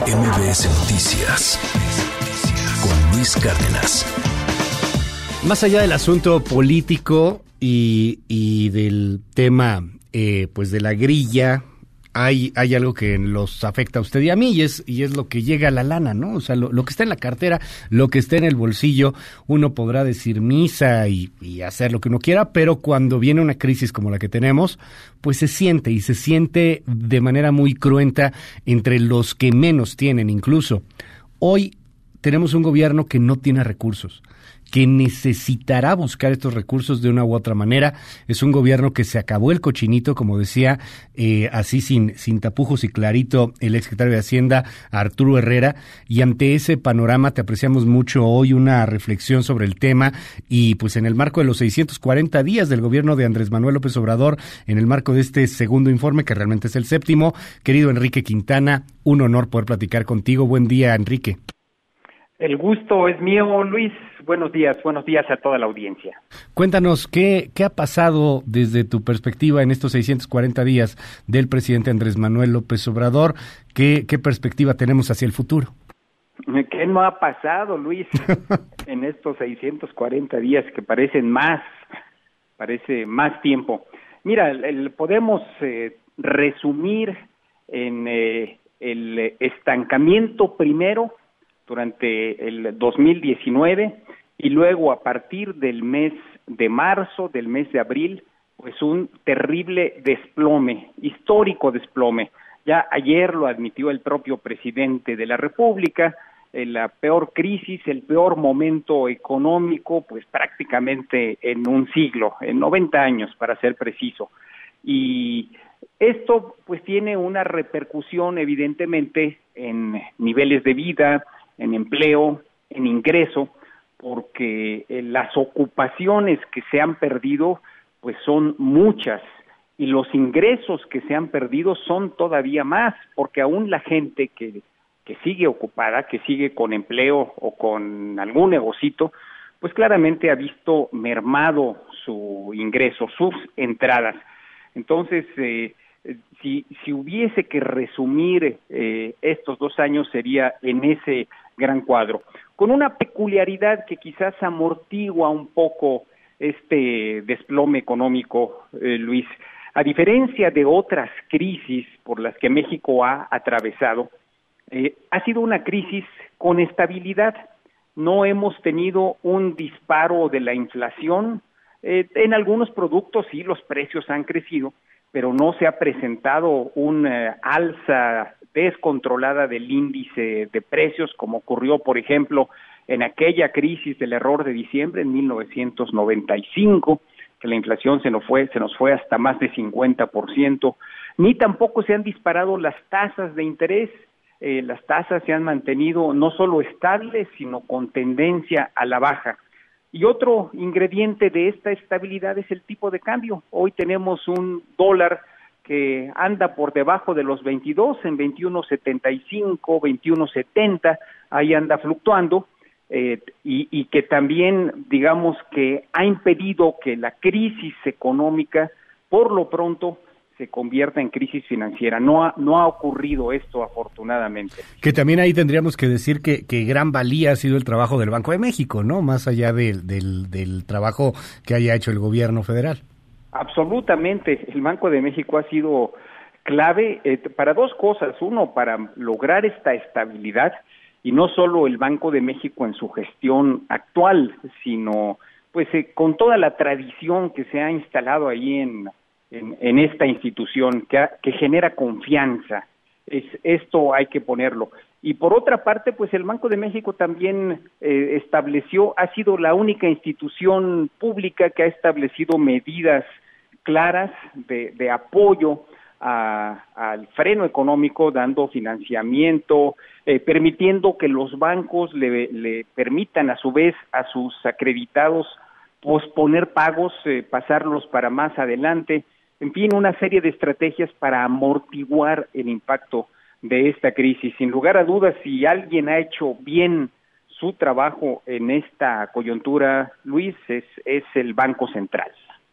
MBS Noticias con Luis Cárdenas. Más allá del asunto político y del tema, pues de la grilla, hay algo que los afecta a usted y a mí, y es lo que llega a la lana, ¿no? O sea, lo que está en la cartera, lo que está en el bolsillo. Uno podrá decir misa y hacer lo que uno quiera, pero cuando viene una crisis como la que tenemos, pues se siente de manera muy cruenta entre los que menos tienen incluso. Hoy tenemos un gobierno que no tiene recursos, que necesitará buscar estos recursos de una u otra manera. Es un gobierno que se acabó el cochinito, como decía, así sin tapujos y clarito, el exsecretario de Hacienda, Arturo Herrera, y ante ese panorama te apreciamos mucho hoy una reflexión sobre el tema, y pues en el marco de los 640 días del gobierno de Andrés Manuel López Obrador, en el marco de este segundo informe, que realmente es el séptimo, querido Enrique Quintana, un honor poder platicar contigo. Buen día, Enrique. El gusto es mío, Luis. Buenos días a toda la audiencia. Cuéntanos, ¿qué ha pasado desde tu perspectiva en estos 640 días del presidente Andrés Manuel López Obrador? ¿Qué perspectiva tenemos hacia el futuro? ¿Qué no ha pasado, Luis, en estos 640 días que parece más tiempo? Mira, podemos resumir en el estancamiento primero durante el 2019 y luego a partir del mes de marzo, del mes de abril, pues un terrible desplome, histórico desplome. Ya ayer lo admitió el propio presidente de la República, la peor crisis, el peor momento económico, pues prácticamente en un siglo, en 90 años para ser preciso. Y esto pues tiene una repercusión evidentemente en niveles de vida, en empleo, en ingreso, porque las ocupaciones que se han perdido pues son muchas y los ingresos que se han perdido son todavía más, porque aún la gente que sigue ocupada, que sigue con empleo o con algún negocito, pues claramente ha visto mermado su ingreso, sus entradas. Entonces, si hubiese que resumir estos 2 años sería en ese gran cuadro, con una peculiaridad que quizás amortigua un poco este desplome económico, Luis. A diferencia de otras crisis por las que México ha atravesado, ha sido una crisis con estabilidad. No hemos tenido un disparo de la inflación. En algunos productos sí los precios han crecido, pero no se ha presentado una alza descontrolada del índice de precios, como ocurrió, por ejemplo, en aquella crisis del error de diciembre en 1995, que la inflación se nos fue hasta más de 50%, ni tampoco se han disparado las tasas de interés. Las tasas se han mantenido no solo estables, sino con tendencia a la baja. Y otro ingrediente de esta estabilidad es el tipo de cambio. Hoy tenemos un dólar que anda por debajo de los 22, en 21.75, 21.70, ahí anda fluctuando, y que también, digamos, que ha impedido que la crisis económica, por lo pronto, se convierta en crisis financiera. No ha ocurrido esto, afortunadamente. Que también ahí tendríamos que decir que gran valía ha sido el trabajo del Banco de México, ¿no? Más allá del trabajo que haya hecho el gobierno federal. Absolutamente. El Banco de México ha sido clave para dos cosas. Uno, para lograr esta estabilidad, y no solo el Banco de México en su gestión actual, sino pues con toda la tradición que se ha instalado ahí en esta institución, que genera confianza. Esto hay que ponerlo. Y por otra parte, pues el Banco de México también ha sido la única institución pública que ha establecido medidas claras de apoyo al freno económico, dando financiamiento, permitiendo que los bancos le permitan a su vez a sus acreditados posponer pagos, pasarlos para más adelante. En fin, una serie de estrategias para amortiguar el impacto de esta crisis. Sin lugar a dudas, si alguien ha hecho bien su trabajo en esta coyuntura, Luis, es el Banco Central.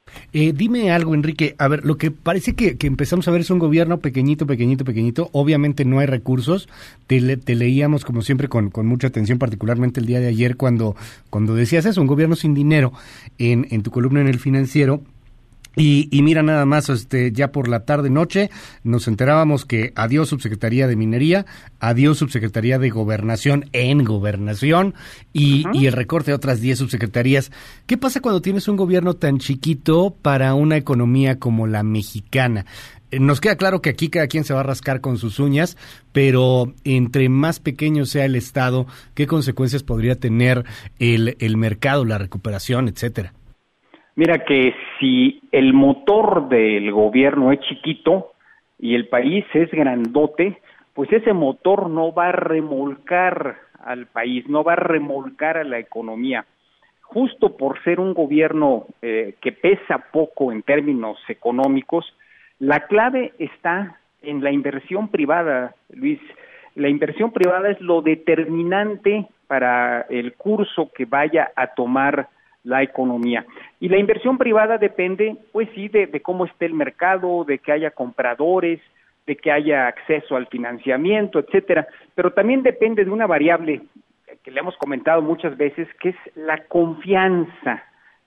Dime algo, Enrique. A ver, lo que parece que empezamos a ver es un gobierno pequeñito. Obviamente no hay recursos. Te leíamos, como siempre, con mucha atención, particularmente el día de ayer, cuando decías eso, un gobierno sin dinero, en tu columna en El Financiero. Y mira nada más, ya por la tarde-noche nos enterábamos que adiós Subsecretaría de Minería, adiós Subsecretaría de Gobernación en Gobernación y el recorte de otras 10 subsecretarías. ¿Qué pasa cuando tienes un gobierno tan chiquito para una economía como la mexicana? Nos queda claro que aquí cada quien se va a rascar con sus uñas, pero entre más pequeño sea el Estado, ¿qué consecuencias podría tener el mercado, la recuperación, etcétera? Mira que si el motor del gobierno es chiquito y el país es grandote, pues ese motor no va a remolcar al país, no va a remolcar a la economía. Justo por ser un gobierno que pesa poco en términos económicos, la clave está en la inversión privada, Luis. La inversión privada es lo determinante para el curso que vaya a tomar la economía. Y la inversión privada depende, pues sí, de cómo esté el mercado, de que haya compradores, de que haya acceso al financiamiento, etcétera. Pero también depende de una variable que le hemos comentado muchas veces, que es la confianza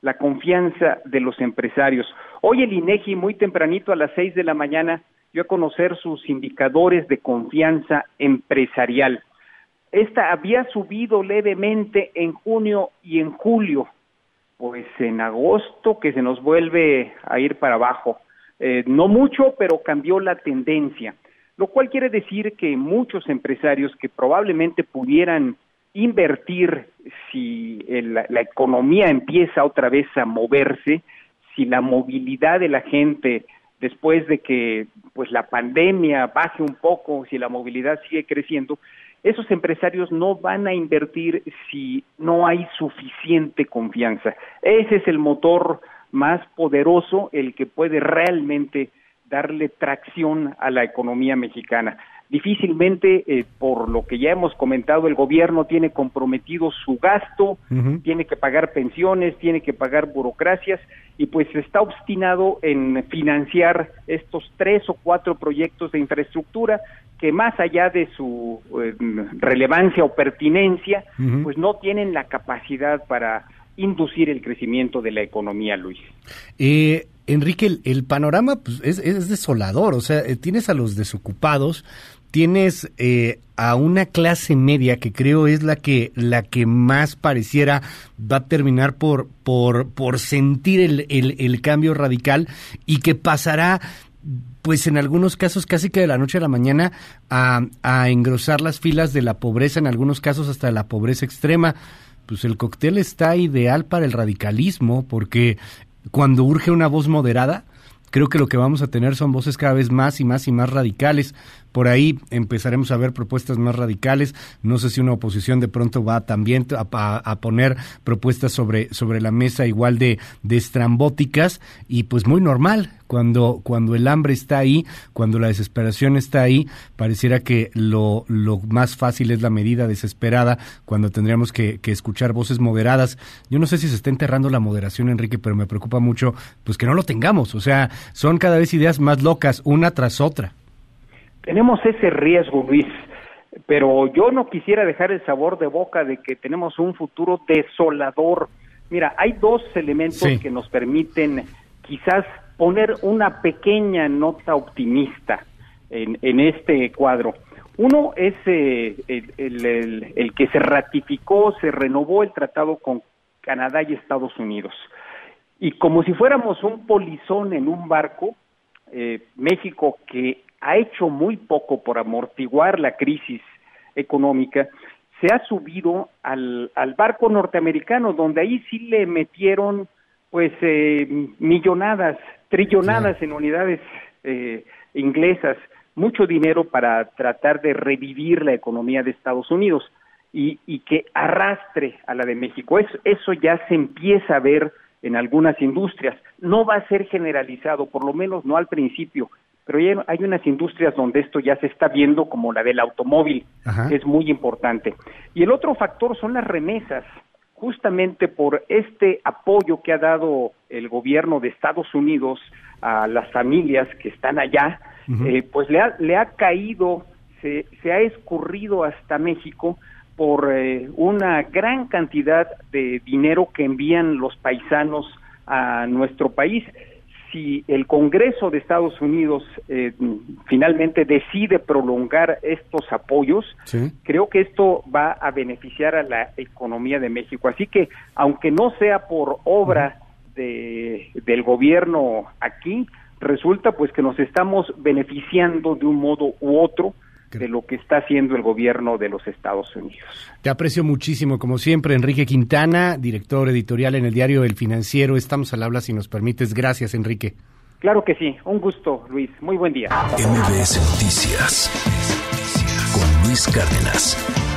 de los empresarios. Hoy el INEGI, muy tempranito a las 6 de la mañana, dio a conocer sus indicadores de confianza empresarial. Esta había subido levemente en junio y en julio, pues en agosto que se nos vuelve a ir para abajo. No mucho, pero cambió la tendencia, lo cual quiere decir que muchos empresarios que probablemente pudieran invertir si la economía empieza otra vez a moverse, si la movilidad de la gente después de que pues la pandemia baje un poco, si la movilidad sigue creciendo, esos empresarios no van a invertir si no hay suficiente confianza. Ese es el motor más poderoso, el que puede realmente darle tracción a la economía mexicana. Difícilmente, por lo que ya hemos comentado, el gobierno tiene comprometido su gasto, tiene que pagar pensiones, tiene que pagar burocracias, y pues está obstinado en financiar estos 3 o 4 proyectos de infraestructura que, más allá de su relevancia o pertinencia, pues no tienen la capacidad para inducir el crecimiento de la economía, Luis. Enrique, el panorama pues, es desolador, o sea, tienes a los desocupados, tienes a una clase media que creo es la que más pareciera va a terminar por sentir el cambio radical, y que pasará, pues en algunos casos casi que de la noche a la mañana, a engrosar las filas de la pobreza, en algunos casos hasta de la pobreza extrema. Pues el cóctel está ideal para el radicalismo, porque cuando urge una voz moderada, creo que lo que vamos a tener son voces cada vez más y más radicales. Por ahí empezaremos a ver propuestas más radicales. No sé si una oposición de pronto va también a poner propuestas sobre la mesa igual de estrambóticas, y pues muy normal. Cuando el hambre está ahí, cuando la desesperación está ahí, pareciera que lo más fácil es la medida desesperada, cuando tendríamos que escuchar voces moderadas. Yo no sé si se está enterrando la moderación, Enrique, pero me preocupa mucho pues que no lo tengamos. O sea, son cada vez ideas más locas, una tras otra. Tenemos ese riesgo, Luis, pero yo no quisiera dejar el sabor de boca de que tenemos un futuro desolador. Mira, hay 2 elementos que nos permiten quizás poner una pequeña nota optimista en este cuadro. Uno es el que se ratificó, se renovó el tratado con Canadá y Estados Unidos. Y como si fuéramos un polizón en un barco, México, que ha hecho muy poco por amortiguar la crisis económica, se ha subido al barco norteamericano, donde ahí sí le metieron pues millonadas, trillonadas en unidades inglesas, mucho dinero para tratar de revivir la economía de Estados Unidos y que arrastre a la de México. Eso ya se empieza a ver en algunas industrias. No va a ser generalizado, por lo menos no al principio, pero ya hay unas industrias donde esto ya se está viendo, como la del automóvil, que es muy importante. Y el otro factor son las remesas. justamente por este apoyo que ha dado el gobierno de Estados Unidos a las familias que están allá, pues le ha caído, se ha escurrido hasta México por una gran cantidad de dinero que envían los paisanos a nuestro país. Si el Congreso de Estados Unidos finalmente decide prolongar estos apoyos, sí, creo que esto va a beneficiar a la economía de México. Así que, aunque no sea por obra del gobierno aquí, resulta pues que nos estamos beneficiando de un modo u otro de lo que está haciendo el gobierno de los Estados Unidos. Te aprecio muchísimo, como siempre, Enrique Quintana, director editorial en el diario El Financiero. Estamos al habla, si nos permites. Gracias, Enrique. Claro que sí. Un gusto, Luis. Muy buen día. MBS Noticias con Luis Cárdenas.